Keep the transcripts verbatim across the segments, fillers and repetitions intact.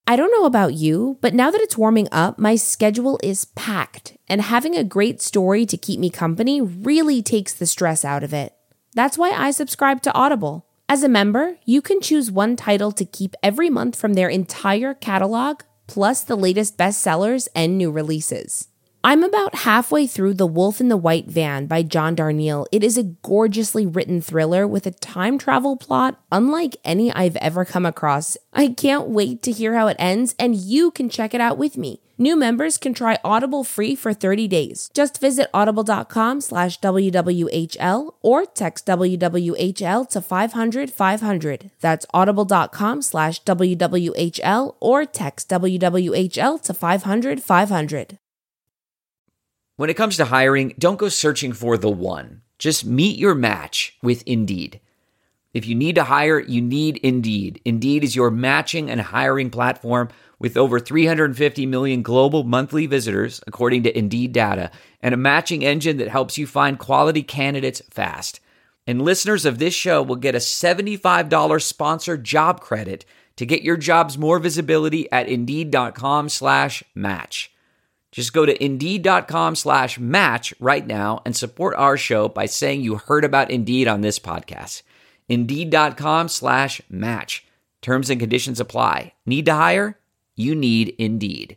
I don't know about you, but now that it's warming up, my schedule is packed, and having a great story to keep me company really takes the stress out of it. That's why I subscribe to Audible. As a member, you can choose one title to keep every month from their entire catalog, plus the latest bestsellers and new releases. I'm about halfway through The Wolf in the White Van by John Darnielle. It is a gorgeously written thriller with a time travel plot unlike any I've ever come across. I can't wait to hear how it ends, and you can check it out with me. New members can try Audible free for thirty days. Just visit audible.com slash WWHL or text W W H L to five hundred five hundred. That's audible.com slash WWHL or text W W H L to five hundred five hundred. When it comes to hiring, don't go searching for the one. Just meet your match with Indeed. If you need to hire, you need Indeed. Indeed is your matching and hiring platform with over three hundred fifty million global monthly visitors, according to Indeed data, and a matching engine that helps you find quality candidates fast. And listeners of this show will get a seventy-five dollars sponsored job credit to get your jobs more visibility at Indeed.com slash match. Just go to Indeed.com slash match right now and support our show by saying you heard about Indeed on this podcast. Indeed.com slash match. Terms and conditions apply. Need to hire? You need Indeed.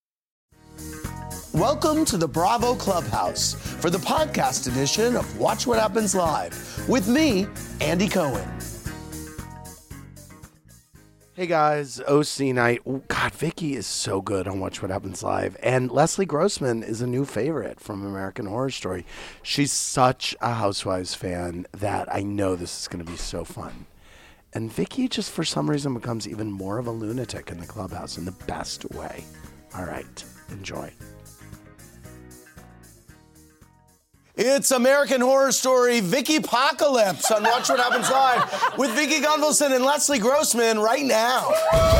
Welcome to the Bravo Clubhouse for the podcast edition of Watch What Happens Live with me, Andy Cohen. Hey guys, O C night. Oh, God, Vicky is so good on Watch What Happens Live. And Leslie Grossman is a new favorite from American Horror Story. She's such a Housewives fan that I know this is going to be so fun. And Vicky just for some reason becomes even more of a lunatic in the clubhouse in the best way. All right, enjoy. It's American Horror Story Vicky Apocalypse on Watch What Happens Live with Vicky Gunvalson and Leslie Grossman right now.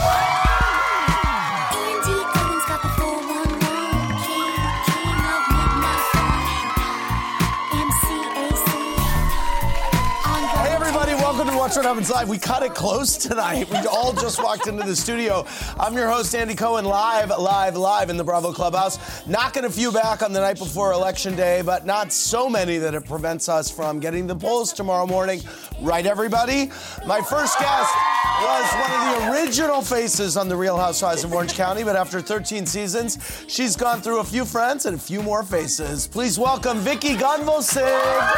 Hey everybody, welcome to Watch What Happens Live. We cut it close tonight. We all just walked into the studio. I'm your host, Andy Cohen, live, live, live in the Bravo Clubhouse. Knocking a few back on the night before Election Day, but not so many that it prevents us from getting the polls tomorrow morning. Right, everybody? My first guest was one of the original faces on The Real Housewives of Orange County, but after thirteen seasons, she's gone through a few friends and a few more faces. Please welcome Vicky Gunvalson.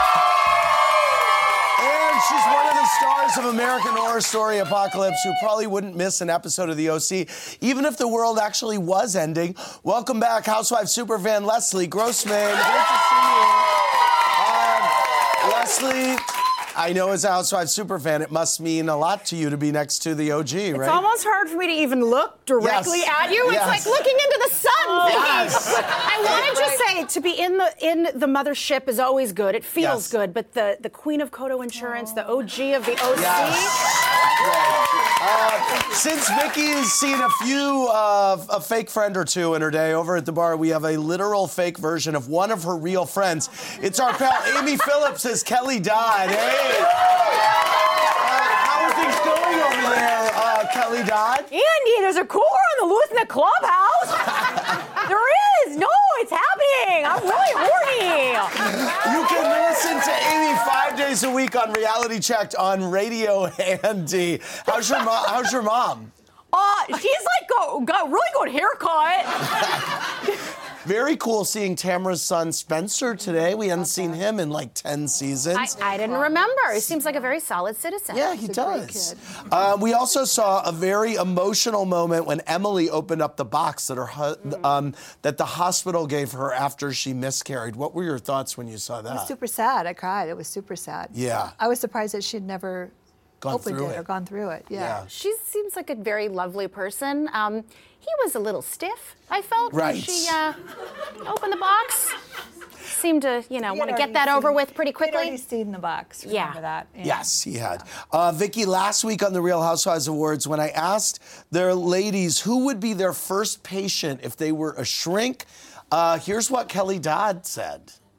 She's one of the stars of American Horror Story Apocalypse who probably wouldn't miss an episode of the O C, even if the world actually was ending. Welcome back, Housewives superfan Leslie Grossman. Great to see you. Um, Leslie, I know as a Housewives superfan, it must mean a lot to you to be next to the O G, right? It's almost hard for me to even look directly Yes. at you. It's Yes. like looking into the sun. Oh, yes. I want to just say, to be in the in the mothership is always good. It feels Yes. good. But the, the queen of Kodo Insurance, the O G of the O C. Yes. Uh, since Vicky has seen a few, uh, a fake friend or two in her day over at the bar, we have a literal fake version of one of her real friends. It's our pal Amy Phillips as Kelly Dodd. Hey! Uh, how are things going over there, uh, Kelly Dodd? Andy, there's a cooler on the loose in the clubhouse. There is. No, it's happening. I'm really horny. You can listen to Amy five days a week on Reality Checked on Radio Handy. How's your mom? How's your mom? Uh, she's like got, got a really good haircut. Very cool seeing Tamara's son Spencer today. We hadn't seen him in like ten seasons. I, I didn't remember. He seems like a very solid citizen. Yeah, he does. Uh, we also saw a very emotional moment when Emily opened up the box that her hu- um, that the hospital gave her after she miscarried. What were your thoughts when you saw It was that? super sad. I cried. It was super sad. Yeah. I was surprised that she'd never Gone opened through it, it. or gone through it. Yeah. Yeah. She seems like a very lovely person. Um, he was a little stiff, I felt, Right. when she uh, opened the box. Seemed to, you know, He want to had get that already over seen- with pretty He'd already quickly. seen the box. Yeah. Remember that? Yeah. Yes, he had. Uh, Vicky, last week on the Real Housewives Awards, when I asked their ladies who would be their first patient if they were a shrink, uh, here's what Kelly Dodd said.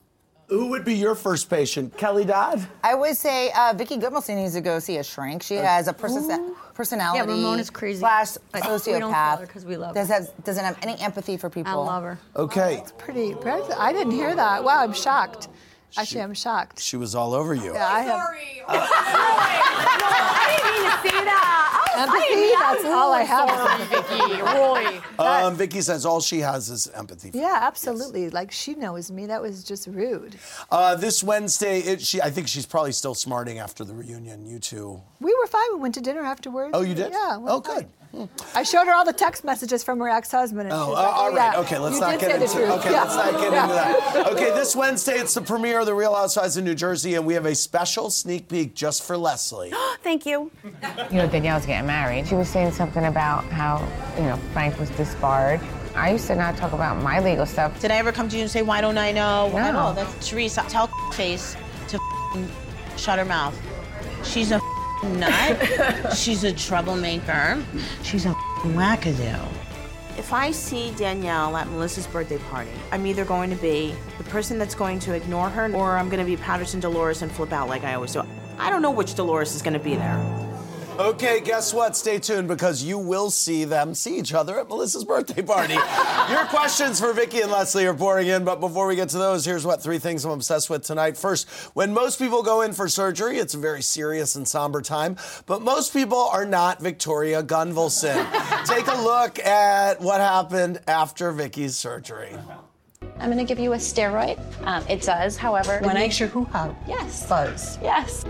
Who would be your first patient? Kelly Dodd? I would say uh, Vicky Goodmilson needs to go see a shrink. She has a perso- personality. Yeah, Ramona's crazy. Slash But sociopath. we don't call her 'cause we love her. Does have, doesn't have any empathy for people. I love her. Okay. Pretty. I didn't hear that. Wow, I'm shocked. Actually, I'm shocked. She was all over you. Yeah, I have. Sorry. Uh, I didn't mean to say that. I was, Empathy, I didn't- that's all I have. Sorry, Vicky, really. Um, Vicky says all she has is empathy. For Yeah, absolutely. Like, she knows me. That was just rude. Uh, this Wednesday, it, she I think she's probably still smarting after the reunion. You two. We were fine. We went to dinner afterwards. Oh, you did? Yeah. we Oh, were fine. good. I showed her all the text messages from her ex-husband. And Oh, she was uh, like, all right. yeah, Okay, let's you not did get say the into. truth. Okay, Yeah. let's not get Yeah. into that. Okay, this Wednesday it's the premiere of The Real Housewives of New Jersey, and we have a special sneak peek just for Leslie. Thank you. You know, Danielle's getting married. She was saying something about how, you know, Frank was disbarred. I used to not talk about my legal stuff. Did I ever come to you and say, why don't I know? No. At all. That's Teresa. Tell face to shut her mouth. She's a nut. She's a troublemaker. She's a wackadoo. If I see Danielle at Melissa's birthday party, I'm either going to be the person that's going to ignore her, or I'm going to be Patterson Dolores and flip out like I always do. I don't know which Dolores is going to be there. Okay, guess what? Stay tuned because you will see them see each other at Melissa's birthday party. Your questions for Vicky and Leslie are pouring in, but before we get to those, here's what three things I'm obsessed with tonight. First, when most people go in for surgery, it's a very serious and somber time, but most people are not Victoria Gunvalson. Take a look at what happened after Vicky's surgery. I'm going to give you a steroid. Um, it does, however... When makes your hoo-ha Yes. buzz. Yes.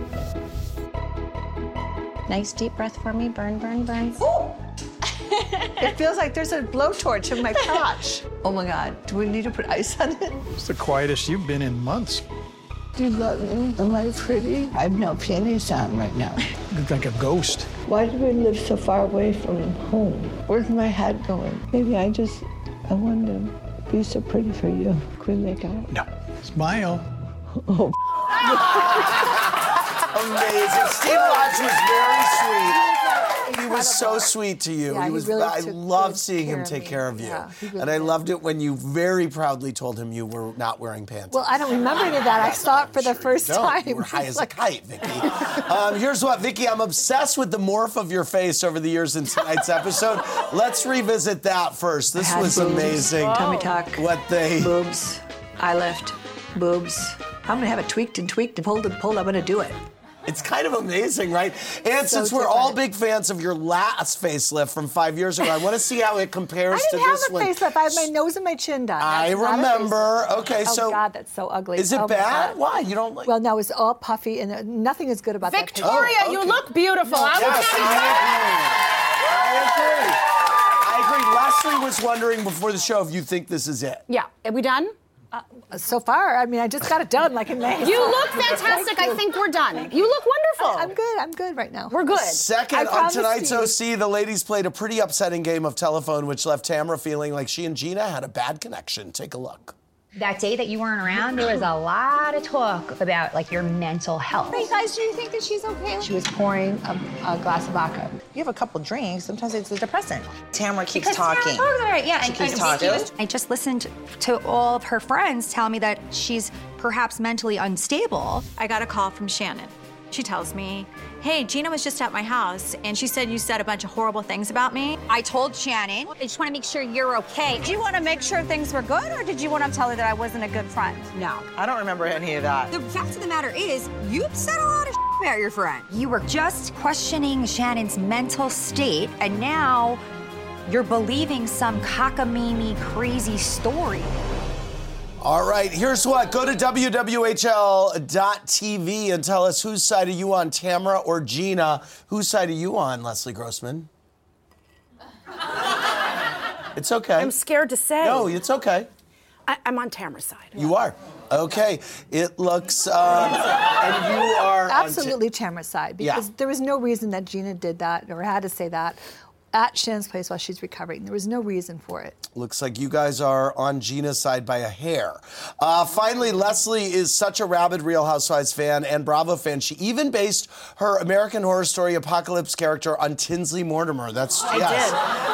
Nice deep breath for me. Burn, burn, burn. It feels like there's a blowtorch in my crotch. Oh my God, do we need to put ice on it? It's the quietest you've been in months. Do you love me? Am I pretty? I have no panties on right now. You look like a ghost. Why do we live so far away from home? Where's my head going? Maybe I just, I want to be so pretty for you. Can we make out? No. Smile. Oh. Amazing. Steve Lodge was very sweet. He was so sweet to you. Yeah, he he was. really I took love good seeing care him of take me. care of you. Yeah, he really and I did. loved it when you very proudly told him you were not wearing pants. Well, I don't remember any of that. I saw it for the first Don't. time. You were high It's as like- a kite, Vicky. um, here's what, Vicky, I'm obsessed with the morph of your face over the years in tonight's episode. Let's revisit that first. This had was boobs, amazing. tummy tuck, What they... boobs, eye lift, boobs. I'm gonna have it tweaked and tweaked and pulled and pulled. I'm gonna do it. It's kind of amazing, right? And So since we're all different. big fans of your last facelift from five years ago, I want to see how it compares I to didn't this have a one. facelift. I had my nose and my chin done. I That's not a remember. facelift. Okay, oh, so- God, that's so ugly. Is it Oh, my bad? God. Why? You don't like... Well, no, it was all puffy, and uh, nothing is good about Victoria, that. Oh, you okay. look beautiful. I Yes, was I agree. I agree. I agree. Leslie was wondering before the show if you think this is it. Yeah. Are we done? Uh, so far, I mean, I just got it done like in May. You so- look fantastic. Thank I you. think we're done. You look wonderful. I'm good. I'm good right now. We're good. Second, I on promise tonight's you. O C, the ladies played a pretty upsetting game of telephone, which left Tamara feeling like she and Gina had a bad connection. Take a look. That day that you weren't around, there was a lot of talk about like your mental health. Hey guys, do you think that she's okay? She was pouring a, a glass of vodka. You have a couple drinks, sometimes it's a depressant. Tamara keeps Because Tara talking. talks about it, yeah. She and- keeps and talking. Vicky was- I just listened to all of her friends tell me that she's perhaps mentally unstable. I got a call from Shannon. She tells me, hey, Gina was just at my house and she said you said a bunch of horrible things about me. I told Shannon, I just want to make sure you're okay. Did you want to make sure things were good or did you want to tell her that I wasn't a good friend? No. I don't remember any of that. The fact of the matter is, you've said a lot of about your friend. You were just questioning Shannon's mental state, and now you're believing some cockamamie crazy story. All right, here's what. Go to W W H L dot T V and tell us whose side are you on, Tamara or Gina? Whose side are you on, Leslie Grossman? It's okay. I'm scared to say. No, it's okay. I, I'm on Tamara's side. You are. Okay. It looks, um, and you are Absolutely Tamara's side, because Yeah. there was no reason that Gina did that or had to say that at Shannon's place while she's recovering. There was no reason for it. Looks like you guys are on Gina's side by a hair. Uh, finally, Leslie is such a rabid Real Housewives fan and Bravo fan. She even based her American Horror Story Apocalypse character on Tinsley Mortimer. That's I yes. did.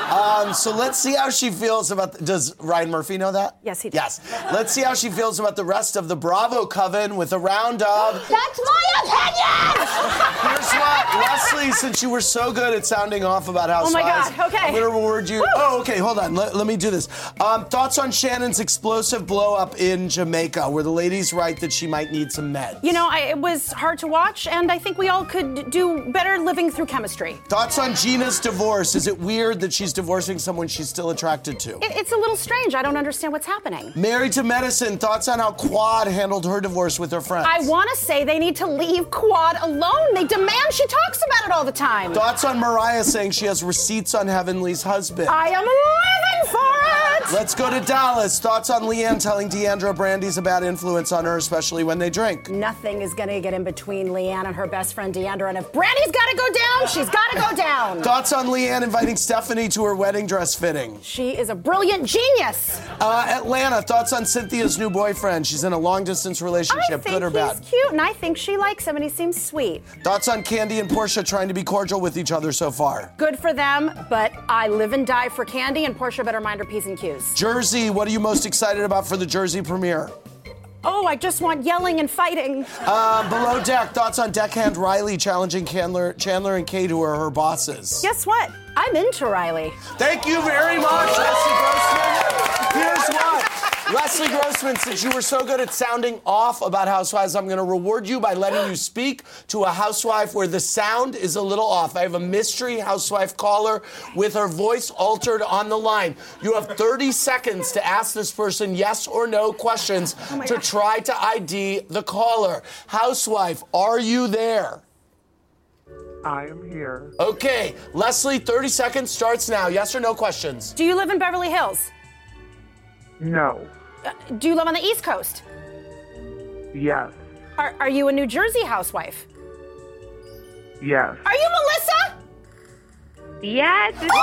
Um, so let's see how she feels about... The, does Ryan Murphy know that? Yes, he does. Yes. Let's see how she feels about the rest of the Bravo coven with a round of... That's my opinion! Here's what, Leslie, since you were so good at sounding off about Housewives... Oh, my God, okay. I'm going to reward you... Woo! Oh, okay, hold on. Let, let me do this. Um, thoughts on Shannon's explosive blow-up in Jamaica? Were the ladies right that she might need some meds? You know, I, it was hard to watch, and I think we all could do better living through chemistry. Thoughts on Gina's divorce? Is it weird that she's divorcing someone she's still attracted to? It, it's a little strange. I don't understand what's happening. Married to Medicine, thoughts on how Quad handled her divorce with her friends? I want to say they need to leave Quad alone. They demand she talks about it all the time. Thoughts on Mariah saying she has receipts on Heavenly's husband? I am living for it! Let's go to Dallas. Thoughts on Leanne telling Deandra Brandy's a bad influence on her, especially when they drink? Nothing is going to get in between Leanne and her best friend Deandra, and if Brandy's got to go down, she's got to go down. Thoughts on Leanne inviting Stephanie to her wedding dress fitting? She is a brilliant genius. Uh, Atlanta, thoughts on Cynthia's new boyfriend? She's in a long-distance relationship, good or bad? I think he's cute, and I think she likes him, and he seems sweet. Thoughts on Candy and Portia trying to be cordial with each other so far? Good for them, but I live and die for Candy, and Portia better mind her P's and Q's. Jersey, what are you most excited about for the Jersey premiere? Oh, I just want yelling and fighting. Uh, below Deck, thoughts on deckhand Riley challenging Chandler, Chandler and Kate, who are her bosses? Guess what? I'm into Riley. Thank you very much, Leslie Grossman. Here's what. Leslie Grossman, since you were so good at sounding off about Housewives, I'm going to reward you by letting you speak to a housewife where the sound is a little off. I have a mystery housewife caller with her voice altered on the line. You have thirty seconds to ask this person yes or no questions oh to gosh. try to I D the caller. Housewife, are you there? I am here. Okay, Leslie, thirty seconds starts now. Yes or no questions? Do you live in Beverly Hills? No. Uh, do you live on the East Coast? Yes. Are, are you a New Jersey housewife? Yes. Are you Melissa? Yes. Very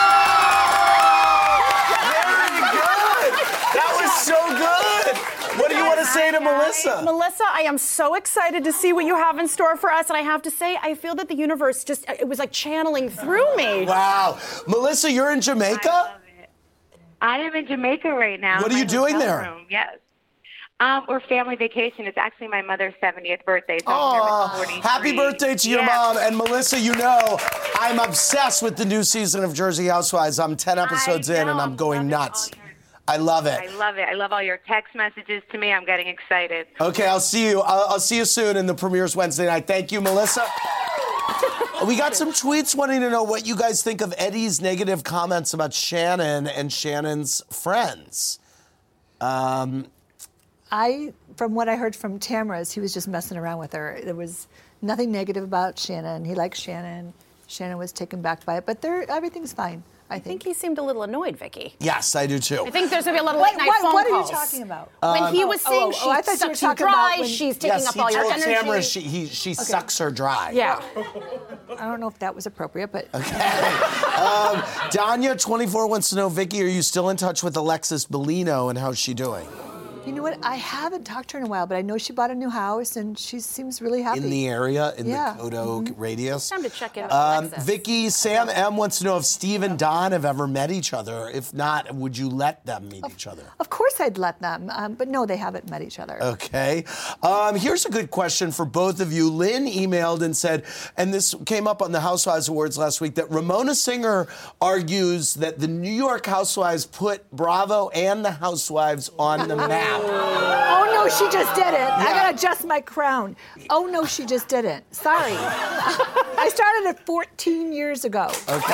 good. That was so good. What do you want to say to Melissa? Melissa, I am so excited to see what you have in store for us. And I have to say, I feel that the universe just, it was like channeling through me. Wow. Melissa, you're in Jamaica? I am in Jamaica right now. What are you doing there? Room. Yes. Um, we're family vacation. It's actually my mother's seventieth birthday. So I'm here with happy birthday to your yes. mom. And Melissa, you know, I'm obsessed with the new season of Jersey Housewives. I'm ten episodes in and I'm going nuts. I love it. I love it. I love all your text messages to me. I'm getting excited. Okay, I'll see you. I'll, I'll see you soon. And the premiere's Wednesday night. Thank you, Melissa. We got some tweets wanting to know what you guys think of Eddie's negative comments about Shannon and Shannon's friends. Um, I, from what I heard from Tamara's, he was just messing around with her. There was nothing negative about Shannon. He likes Shannon. Shannon was taken back by it, but they're, everything's fine. I I think. think he seemed a little annoyed, Vicky. Yes, I do too. I think there's going to be a little What- late night what- phone what are you calls. talking about? When Um, he was Oh, saying oh, oh, I she thought you were sucks you talking dry, about when- she's taking yes, up he all your told energy. Tamara she, he, she sucks her dry. Yeah. I don't know if that was appropriate, but um, Danya, twenty-four, wants to know, Vicky, are you still in touch with Alexis Bellino and how's she doing? you know what? I haven't talked to her in a while, but I know she bought a new house and she seems really happy. In the area, in Yeah. the Kodo Mhm. radius. Time to check in with Um, Alexis. Vicky, Sam M wants to know if Steve and Don have ever met each other. If not, would you let them meet each other? Of course I'd let them, um, but no, they haven't met each other. Okay. Um, here's a good question for both of you. Lynn emailed and said, and this came up on the Housewives Awards last week, that Ramona Singer argues that the New York Housewives put Bravo and the Housewives on the map. Oh no, she just did it. I gotta adjust my crown. Oh no, she just didn't. Sorry. I started it fourteen years ago. Okay.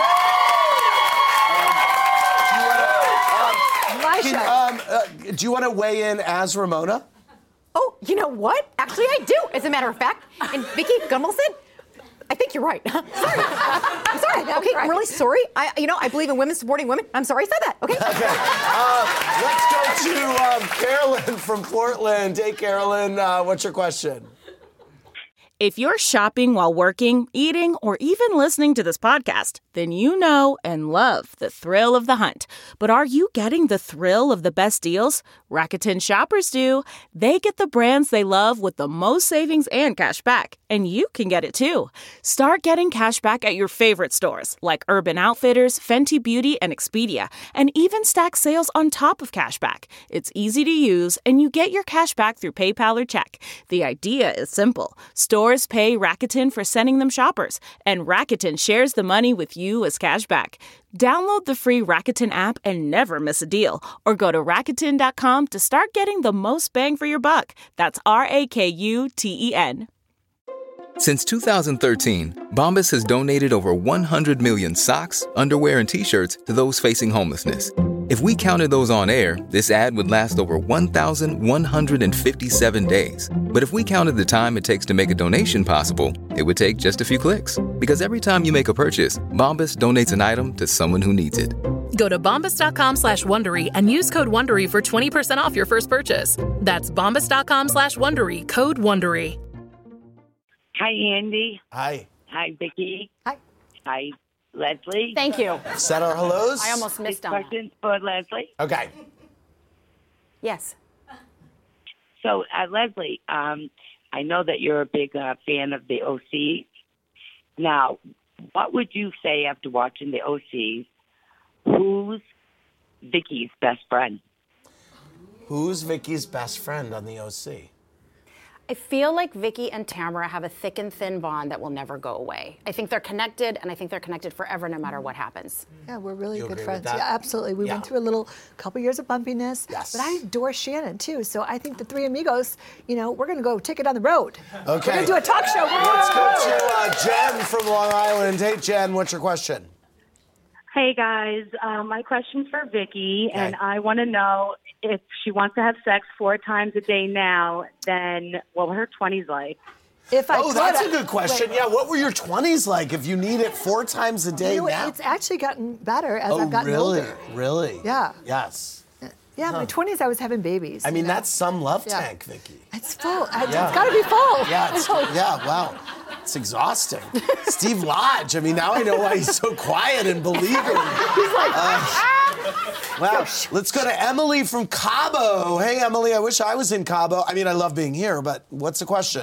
My Can, show. um, uh, do you want to weigh in as Ramona? Oh, you know what? Actually, I do, as a matter of fact. And Vicky Gunvalson, I think you're right. sorry. I'm sorry. Okay, I'm really sorry. I, you know, I believe in women supporting women. I'm sorry I said that. Okay. Okay. Uh, let's go to um, Carolyn from Portland. Hey, Carolyn, uh, what's your question? If you're shopping while working, eating, or even listening to this podcast, then you know and love the thrill of the hunt. But are you getting the thrill of the best deals? Rakuten shoppers do. They get the brands they love with the most savings and cash back. And you can get it too. Start getting cash back at your favorite stores like Urban Outfitters, Fenty Beauty, and Expedia. And even stack sales on top of cash back. It's easy to use, and you get your cash back through PayPal or check. The idea is simple. Stores pay Rakuten for sending them shoppers, and Rakuten shares the money with you as cash back. Download the free Rakuten app and never miss a deal, or go to Rakuten dot com to start getting the most bang for your buck. That's R A K U T E N. Since two thousand thirteen, Bombas has donated over one hundred million socks, underwear, and T-shirts to those facing homelessness. If we counted those on air, this ad would last over one thousand one hundred fifty-seven days. But if we counted the time it takes to make a donation possible, it would take just a few clicks. Because every time you make a purchase, Bombas donates an item to someone who needs it. Go to bombas dot com slash Wondery and use code WONDERY for twenty percent off your first purchase. That's bombas dot com slash Wondery, code WONDERY. Hi, Andy. Hi. Hi, Vicky. Hi. Hi, Leslie. Thank you. Said our hellos? I almost missed on that. Questions for Leslie. Okay. Yes. So, uh, Leslie, um, I know that you're a big uh, fan of the O C. Now, what would you say after watching the O C? Who's Vicky's best friend? Who's Vicky's best friend on the O C? I feel like Vicky and Tamara have a thick and thin bond that will never go away. I think they're connected, and I think they're connected forever, no matter what happens. Yeah, we're really You good agree with friends. that? Yeah, absolutely. We Yeah. went through a little couple years of bumpiness. Yes. But I adore Shannon too. So I think the three amigos, you know, we're gonna go take it on the road. Okay. We're gonna do a talk show. Let's go to uh, Jen from Long Island. Hey, Jen, what's your question? Hey guys, um, my question's for Vicky, and I want to know if she wants to have sex four times a day now, then what were her twenties like? If I oh, could, that's I- a good question. wait. Yeah, what were your twenties like if you need it four times a day You know, now? it's actually gotten better as oh, I've gotten really? older. Really? Yeah. Yes. Yeah, Huh. my twenties I was having babies. I mean, you know? that's some love Yeah. tank, Vicky. It's full. I- Yeah. It's got to be full. Yeah, it's, yeah, wow. It's exhausting. Steve Lodge, I mean, now I know why he's so quiet and believing. He's like, uh, well, let's go to Emily from Cabo. Hey, Emily, I wish I was in Cabo. I mean, I love being here, but what's the question?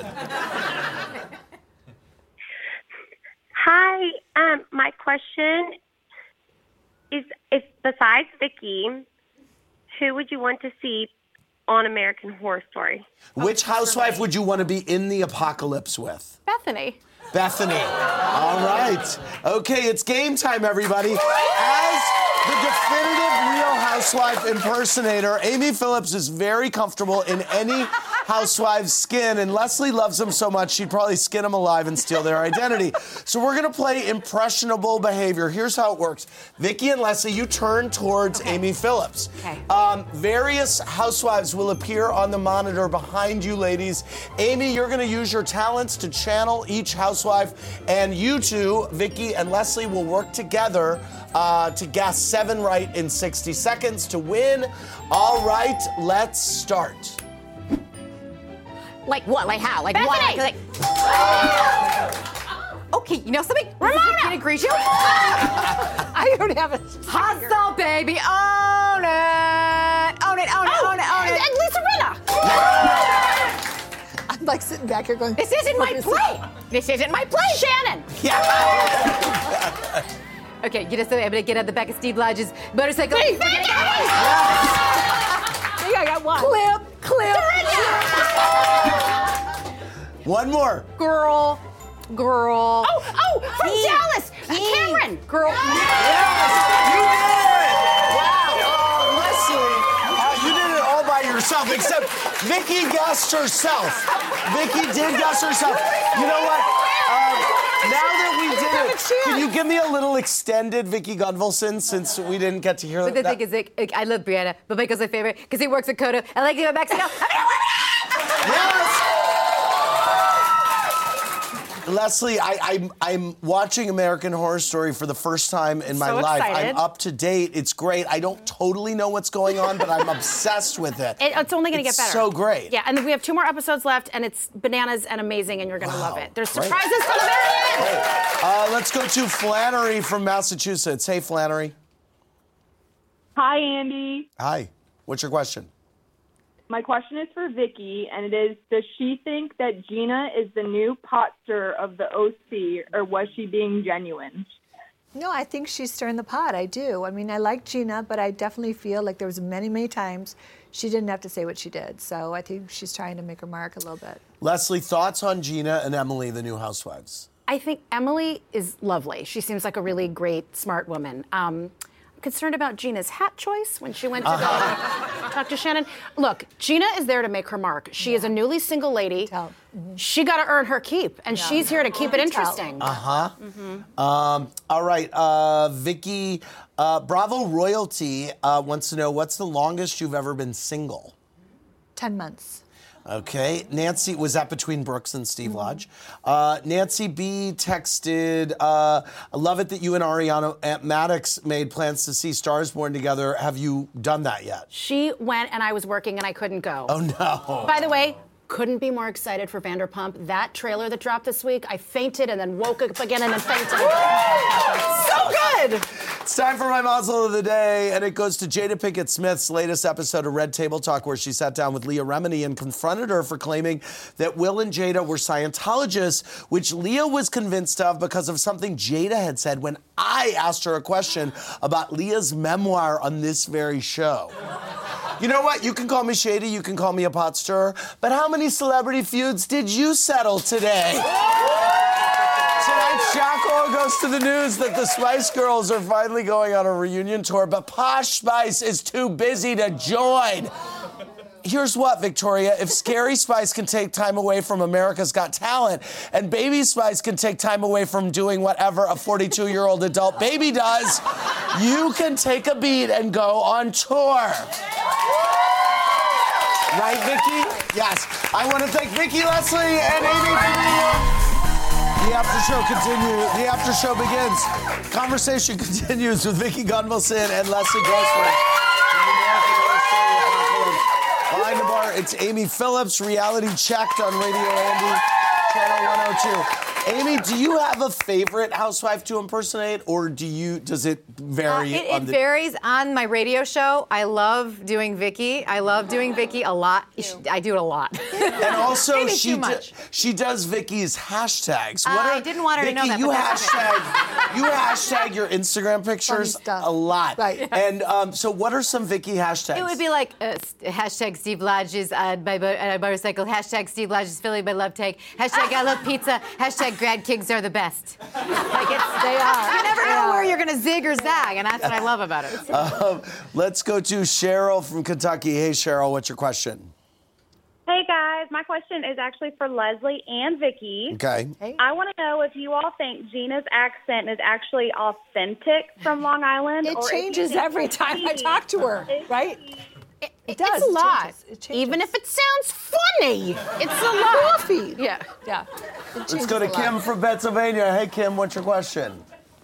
Hi, um, my question is, if besides Vicky, who would you want to see on American Horror Story? Which housewife would you want to be in the apocalypse with? Bethany. Bethany. All right. Okay, it's game time, everybody. As the definitive Real Housewife impersonator, Amy Phillips is very comfortable in any housewife's skin, and Leslie loves them so much she'd probably skin them alive and steal their identity. So we're gonna play impressionable behavior. Here's how it works. Vicky and Leslie, you turn towards okay. Amy Phillips. Okay. Um, various housewives will appear on the monitor behind you, ladies. Amy, you're gonna use your talents to channel each housewife, and you two, Vicky and Leslie, will work together uh, to guess seven right in sixty seconds to win. All right, let's start. Like what? Like how? Like Bethany! what? Like, like... Okay, you know something? Ramona! Get Grigio? I don't have a hostile baby. Own it. Own it, own it, Oh, own it, own it. and Lisa Rinna. I'm like sitting back here going, This isn't my play. This isn't my play. Shannon. Yeah. Okay, get us I'm gonna get on the back of Steve Lodge's motorcycle. Hey, We're gonna Vicky! go. I got one. Clip, clip. One more. Girl, girl. Oh, oh, from He- Dallas. he- Cameron. Girl. Yes, you did it! Wow, uh, Leslie, uh, you did it all by yourself, except Vicky guessed herself. Vicky did guess herself. You know what? Um, now that we did it, can you give me a little extended Vicky Gunvalson since we didn't get to hear But the that? thing is, like, like, I love Brianna, but Michael's my favorite because he works at Coto. I like him in Mexico. Yes! Leslie, I, I'm I'm watching American Horror Story for the first time in my So life. excited. I'm up to date. It's great. I don't totally know what's going on, but I'm obsessed with it. It, it's only going to get It's better. so great. Yeah, and we have two more episodes left, and it's bananas and amazing, and you're going to Wow, love it. There's great. surprises to the very end. Uh, let's go to Flannery from Massachusetts. Hey, Flannery. Hi, Andy. Hi. What's your question? My question is for Vicky, and it is, does she think that Gina is the new pot stir of the O C, or was she being genuine? No, I think she's stirring the pot. I do. I mean, I like Gina, but I definitely feel like there was many, many times she didn't have to say what she did. So I think she's trying to make her mark a little bit. Leslie, thoughts on Gina and Emily, the new housewives? I think Emily is lovely. She seems like a really great, smart woman. Um, I'm concerned about Gina's hat choice when she went to Uh-huh. go talk to Shannon. Look, Gina is there to make her mark. She is a newly single lady. She got to earn her keep, and she's here to keep it interesting. Uh-huh. Um, all right, uh, Vicky, uh, Bravo Royalty uh, wants to know, what's the longest you've ever been single? Ten months. Okay. Nancy, was that between Brooks and Steve Lodge? Uh, Nancy B texted, uh, I love it that you and Ariana Maddox made plans to see Stars Born together. Have you done that yet? She went, and I was working, and I couldn't go. Oh, no. By the way, couldn't be more excited for Vanderpump. That trailer that dropped this week, I fainted and then woke up again and then fainted. So good! It's time for my muzzle of the day, and it goes to Jada Pinkett Smith's latest episode of Red Table Talk, where she sat down with Leah Remini and confronted her for claiming that Will and Jada were Scientologists, which Leah was convinced of because of something Jada had said when I asked her a question about Leah's memoir on this very show. You know what? You can call me shady, you can call me a pot stirrer, but how many celebrity feuds did you settle today? Tonight's shock horror goes to the news that the Spice Girls are finally going on a reunion tour, but Posh Spice is too busy to join. Here's what, Victoria, if Scary Spice can take time away from America's Got Talent, and Baby Spice can take time away from doing whatever a forty-two-year-old adult baby does, you can take a beat and go on tour. Right, Vicky? Yes. I want to thank Vicky, Leslie, and Amy for being here. The after show continues. The after show begins. Conversation continues with Vicky Gunvalson and Leslie Grossman. Behind the bar, it's Amy Phillips, Reality Checked on Radio Andy, Channel one oh two. Amy, do you have a favorite housewife to impersonate, or do you? Does it vary? Uh, it on it the... varies on my radio show. I love doing Vicky. I love doing Vicky a lot. I do it a lot. And also, Maybe she too do- much. she does Vicky's hashtags. Uh, What are, I didn't want her to Vicky, know that, You but that's hashtag you hashtag your Instagram pictures a lot. Right. And um, so, what are some Vicky hashtags? It would be like uh, st- hashtag Steve Lodge's uh, by bo- uh, motorcycle, hashtag Steve Lodge's Philly by Love Tank, hashtag I love pizza, hashtag grad kids are the best. Like it's, They are. You never They know are. where you're going to zig or zag, and that's what I love about it. Um, let's go to Cheryl from Kentucky. Hey, Cheryl, what's your question? Hey guys, my question is actually for Leslie and Vicky. Okay. I want to know if you all think Gina's accent is actually authentic from Long Island. It or if you changes think every that time I she- talk to her, right? It, It does. It's a It lot. changes. It changes. Even if it sounds funny, it's a lot. Coffee. Yeah. Yeah. Let's go to Kim from Pennsylvania. Hey, Kim, what's your question?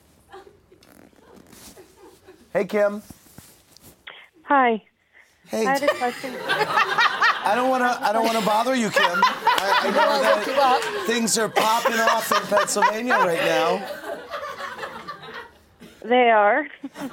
Hey, Kim. Hi. Hey. I had a question. I don't want to. I don't want to bother you, Kim. I, I know that things are popping off in Pennsylvania right now. They are.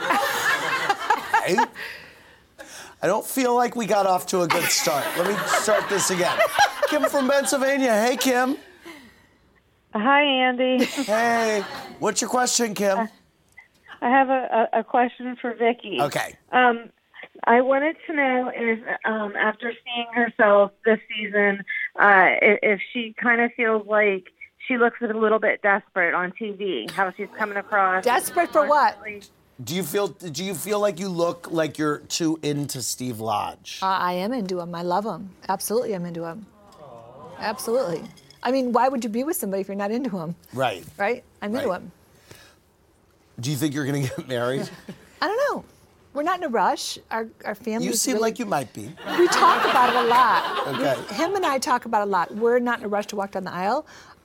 Hey. I don't feel like we got off to a good start. Let me start this again. Kim from Pennsylvania. Hey, Kim. Hi, Andy. Hey. What's your question, Kim? I have a, a, a question for Vicky. Okay. Um, I wanted to know if, um, after seeing herself this season, uh, if, if she kind of feels like she looks a little bit desperate on T V, how she's coming across. Desperate for what? Do you feel? Do you feel like you look like you're too into Steve Lodge? Uh, I am into him. I love him. Absolutely, I'm into him. Absolutely. I mean, why would you be with somebody if you're not into him? Right. Right? I'm into Right. him. Do you think you're going to get married? I don't know. We're not in a rush. Our our family. You seem like you might be. We talk about it a lot. Okay. We, him and I talk about it a lot. We're not in a rush to walk down the aisle.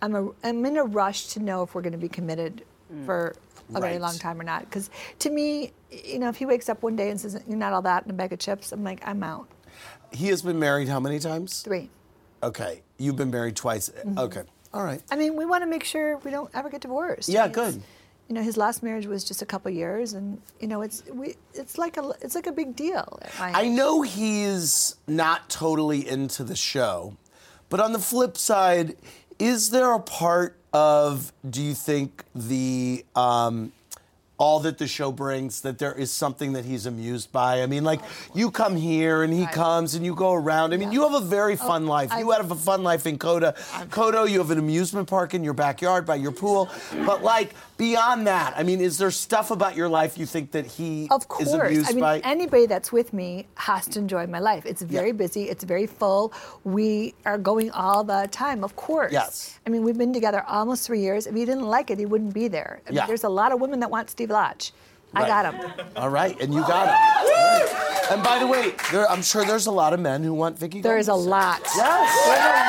I'm a I'm in a rush to know if we're going to be committed Mm. for a very Right. long time or not. Because to me, you know, if he wakes up one day and says you're not all that in a bag of chips, I'm like, I'm out. He has been married how many times? Three. Okay. You've been married twice. Mhm. Okay. All right. I mean, we want to make sure we don't ever get divorced. Yeah, I mean, it's- good. You know, his last marriage was just a couple years, and you know, it's we it's like a it's like a big deal. at my I age. know he's not totally into the show, but on the flip side, is there a part of, do you think, the um, all that the show brings, that there is something that he's amused by? I mean, like, you come here and he comes and you go around. I mean, you have a very fun life. You have a fun life in Coda. Kodo, you have an amusement park in your backyard by your pool. But, like, beyond that, I mean, is there stuff about your life you think that he Of is course. amused I mean, by? anybody that's with me has to enjoy my life. It's very busy. It's very full. We are going all the time, of course. Yes. I mean, we've been together almost three years. If he didn't like it, he wouldn't be there. I mean, Yeah. there's a lot of women that want Steve Lodge. I Right. got him. All right, and you got him. All right. And by the way, there, I'm sure there's a lot of men who want Vicky. There is a lot. Yes.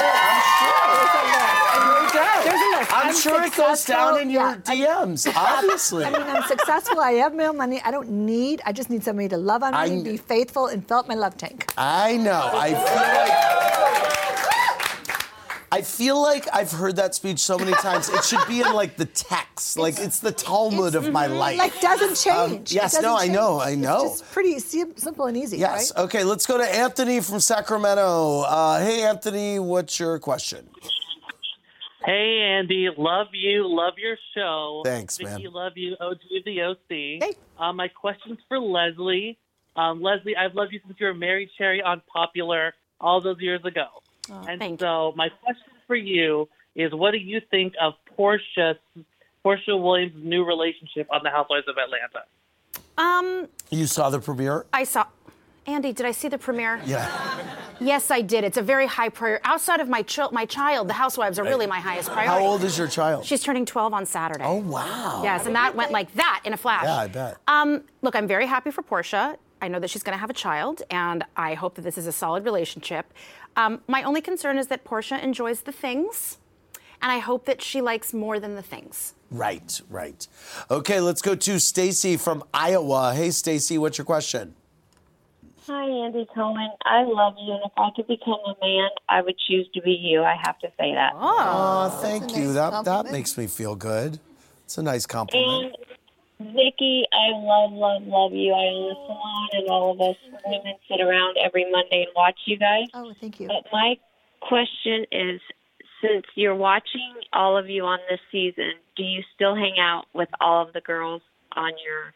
There's a list. I'm sure it goes down in your D Ms, obviously. I mean, I'm successful. I have my own money. I don't need, I just need somebody to love on me, I- be faithful, and fill up my love tank. I know. I feel like I feel like I've heard that speech so many times. It should be in like the text, like it's the Talmud of my life. Like, doesn't change. Um, yes, It doesn't no, I know, change. I know. It's just pretty sim- simple and easy, Yes. right? Okay, let's go to Anthony from Sacramento. Uh, hey, Anthony, what's your question? Hey, Andy. Love you. Love your show. Thanks, Vicky, man. love you. O G of the O C. Hey. Um, my question's for Leslie. Um, Leslie, I've loved you since you were Mary Cherry on Popular all those years ago. Oh, and so my question for you is, what do you think of Portia, Portia Williams' new relationship on The Housewives of Atlanta? Um, You saw the premiere? I saw. Andy, did I see the premiere? Yeah. Yes, I did. It's a very high priority. Outside of my ch- my child, the Housewives are really my highest priority. How old is your child? She's turning twelve on Saturday. Oh, wow. Yes, and that went like that in a flash. Yeah, I bet. Um, look, I'm very happy for Portia. I know that she's going to have a child, and I hope that this is a solid relationship. Um, my only concern is that Portia enjoys the things, and I hope that she likes more than the things. Right, right. Okay, let's go to Stacy from Iowa. Hey, Stacy, what's your question? Hi, Andy Cohen. I love you, and if I could become a man, I would choose to be you. I have to say that. Oh, thank you. That that makes me feel good. It's a nice compliment. And Vicky, I love, love, love you. I own a salon, and all of us women sit around every Monday and watch you guys. Oh, thank you. But my question is, since you're watching all of you on this season, do you still hang out with all of the girls on your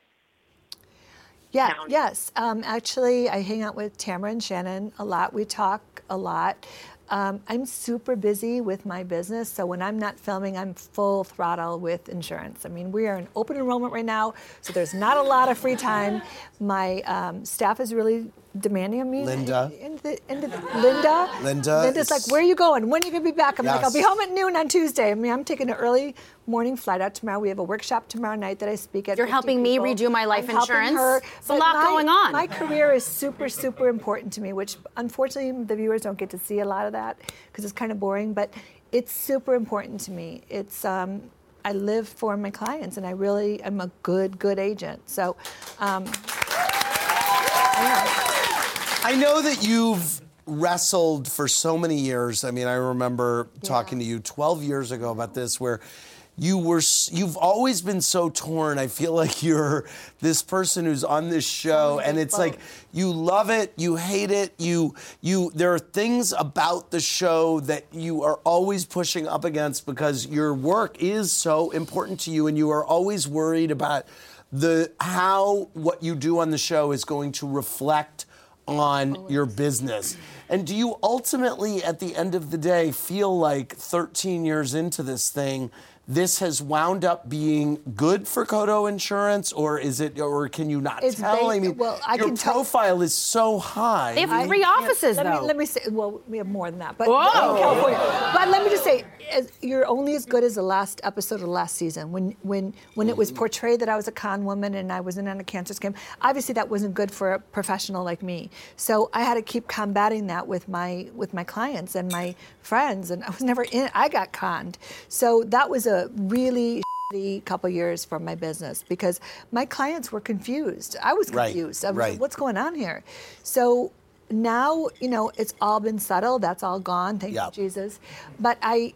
Yeah, yes. Um, actually, I hang out with Tamara and Shannon a lot. We talk a lot. Um, I'm super busy with my business, so when I'm not filming, I'm full throttle with insurance. I mean, we are in open enrollment right now, so there's not a lot of free time. My um, staff is really demanding of me. Linda. And the, and the, Linda. Linda Linda's is- like, where are you going? When are you going to be back? I'm like, I'll be Yes. home at noon on Tuesday. I mean, I'm taking an early morning flight out tomorrow. We have a workshop tomorrow night that I speak at. You're fifty helping me people. redo my life I'm helping insurance. her. It's a But lot my- going on. My career is super, super important to me, which unfortunately the viewers don't get to see a lot of that because it's kind of boring, but it's super important to me. It's, um, I live for my clients, and I really am a good, good agent. So, um, I know that you've wrestled for so many years. I mean, I remember talking to you twelve years ago about this, where you were, s- you've always been so torn. I feel like you're this person who's on this show, and it's like you love it, you hate it, you, you. There are things about the show that you are always pushing up against because your work is so important to you, and you are always worried about the how what you do on the show is going to reflect on your business. And do you ultimately, at the end of the day, feel like thirteen years into this thing, this has wound up being good for Kodo Insurance, or is it, or can you not It's tell? ba- I mean, well, I your can tell- profile is so high. They have I three can't- offices, let though. Me, let me say, well, we have more than that, but Whoa. in California. But let me just say, as, you're only as good as the last episode of the last season. When when when it was portrayed that I was a con woman and I was in on a cancer scam, obviously that wasn't good for a professional like me. So I had to keep combating that with my with my clients and my friends, and I was never in. I got conned. So that was a really shitty couple years for my business because my clients were confused. I was confused. Right, I was right. like, what's going on here? So now, you know, it's all been settled. That's all gone. Thank Yep. you, Jesus. But I,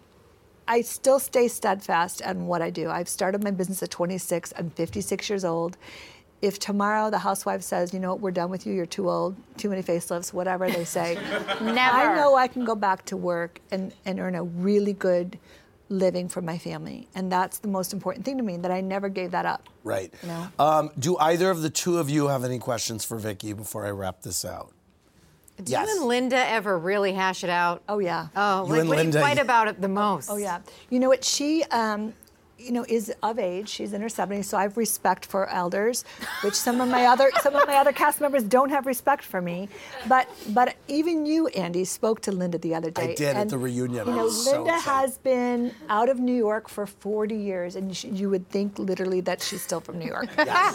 I still stay steadfast on what I do. I've started my business at twenty-six. I'm fifty-six years old. If tomorrow the housewife says, you know what, we're done with you, you're too old, too many facelifts, whatever they say, Never. I know I can go back to work and, and earn a really good living for my family. And that's the most important thing to me, that I never gave that up. Right. You know? Um, do either of the two of you have any questions for Vicky before I wrap this out? Do Yes. you and Linda ever really hash it out? Oh, yeah. Oh, You like, and what do Linda, you fight you- about it the most? Oh, yeah. You know what? She, um, you know, is of age. She's in her seventies, so I have respect for elders, which some of my other some of my other cast members don't have respect for me. But but even you, Andy, spoke to Linda the other day. I did at and, the reunion. You I know, was so Linda excited. has been out of New York for forty years, and you, you would think literally that she's still from New York.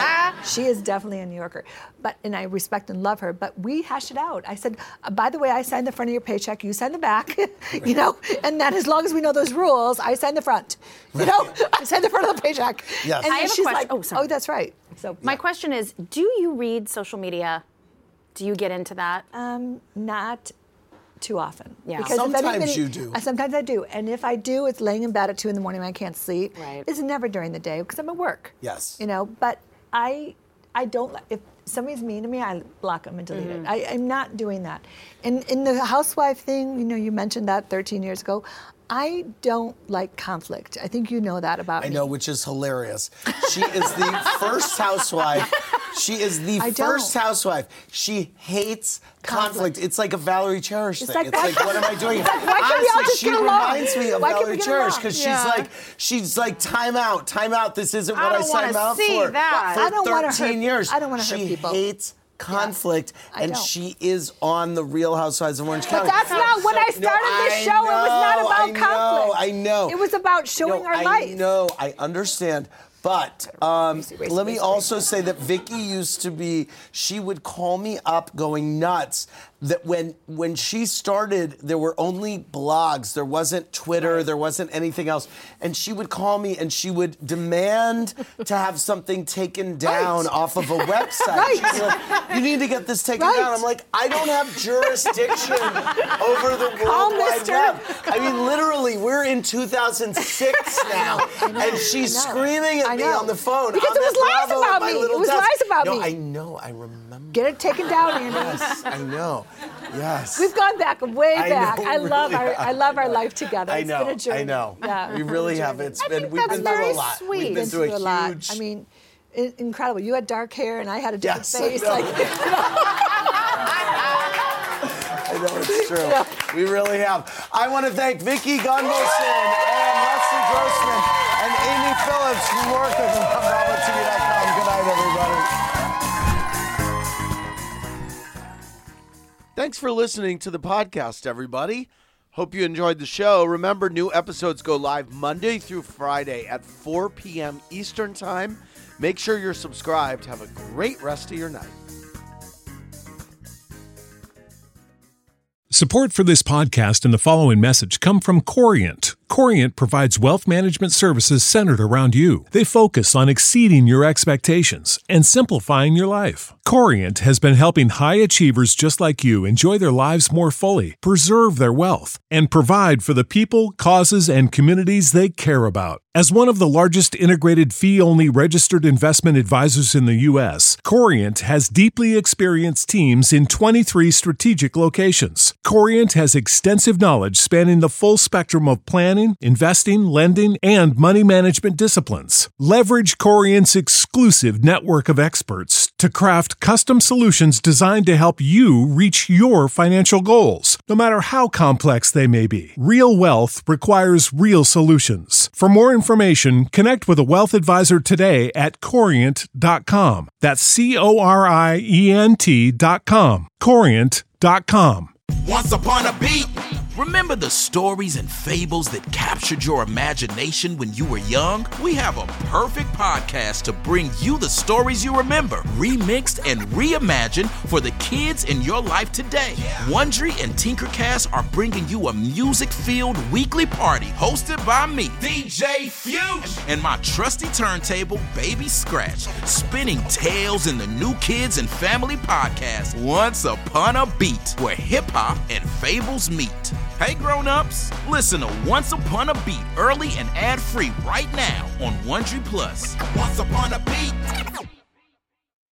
She is definitely a New Yorker. But and I respect and love her. But we hashed it out. I said, uh, by the way, I signed the front of your paycheck. You sign the back. You know, and then as long as we know those rules, I sign the front. You know, I sign the front of the paycheck. Yes. And I then have a she's question. like, Oh, sorry. oh, that's right. So My question is, do you read social media? Do you get into that? Um, not too often. Yeah. Because if Sometimes anybody- you do. uh, Sometimes I do. And if I do, it's laying in bed at two in the morning when I can't sleep. Right. It's never during the day because I'm at work. Yes. You know, but I I don't, li- if somebody's mean to me, I block them and delete Mm-hmm. it. I, I'm not doing that. And in the housewife thing, you know, you mentioned that thirteen years ago. I don't like conflict. I think you know that about I me. know, which is hilarious. She is the first housewife. She is the I first don't. housewife. She hates conflict. Conflict. It's like a Valerie Cherish It's thing. like, it's why like, what am I doing? It's like, why can't we all Honestly, just she get along? reminds me of Why can't we Valerie get Cherish along? because Yeah. she's like, she's like, time out, time out. This isn't I what I, don't signed wanna out see for. that. For I don't wanna thirteen hurt- years. I don't wanna hurt She people. hates conflict, I and don't. she is on the Real Housewives of Orange But County. that's not when I started No, this I show. It was not know, about I know, conflict. I know. It was about showing No, our I life. know, I understand. But um, Racy, racy, let me racy, also say that Vicky used to be, she would call me up going nuts that when when she started, there were only blogs. There wasn't Twitter. There wasn't anything else. And she would call me and she would demand to have something taken down Right. off of a website. Right. She's like, you need to get this taken Right. down. I'm like, I don't have jurisdiction over the World Call Wide Mister Web. I mean, literally, we're in two thousand six now, and she's I know. screaming at I me know. on the phone. Because I'm it was at lies Bravo about at my me. It little was desk. lies about no, me. I know. I remember. Get it taken down, Andy. Yes, I know. Yes. We've gone back, way I back. know, I love really our have. I love our life together. I It's know. been a journey. I know. Yeah. We really have. It's been. We've been That's through very a lot. sweet. We've been Been through a through a lot. huge. I mean, i- incredible. You had dark hair and I had a different Yes, I face. know. Like, I know it's true. We really have. I want to thank Vicky Gunvalson and Leslie Grossman and Amy Phillips from working on Bravo T V dot com. Good night, everybody. Thanks for listening to the podcast, everybody. Hope you enjoyed the show. Remember, new episodes go live Monday through Friday at four p.m. Eastern Time. Make sure you're subscribed. Have a great rest of your night. Support for this podcast and the following message come from Corient. Corient provides wealth management services centered around you. They focus on exceeding your expectations and simplifying your life. Corient has been helping high achievers just like you enjoy their lives more fully, preserve their wealth, and provide for the people, causes, and communities they care about. As one of the largest integrated fee-only registered investment advisors in the U S, Corient has deeply experienced teams in twenty-three strategic locations. Corient has extensive knowledge spanning the full spectrum of planning, investing, lending, and money management disciplines. Leverage Corient's exclusive network of experts to craft custom solutions designed to help you reach your financial goals, no matter how complex they may be. Real wealth requires real solutions. For more information, connect with a wealth advisor today at corient dot com. That's C O R I E N T dot com. corient dot com. Once upon a beat, Remember the stories and fables that captured your imagination when you were young? We have a perfect podcast to bring you the stories you remember, remixed and reimagined for the kids in your life today. Wondery and Tinkercast are bringing you a music-filled weekly party hosted by me, D J Fuchs, and my trusty turntable, Baby Scratch, spinning tales in the new kids and family podcast, Once Upon a Beat, where hip-hop and fables meet. Hey grown-ups, listen to Once Upon a Beat early and ad-free right now on Wondery Plus. Once Upon a Beat.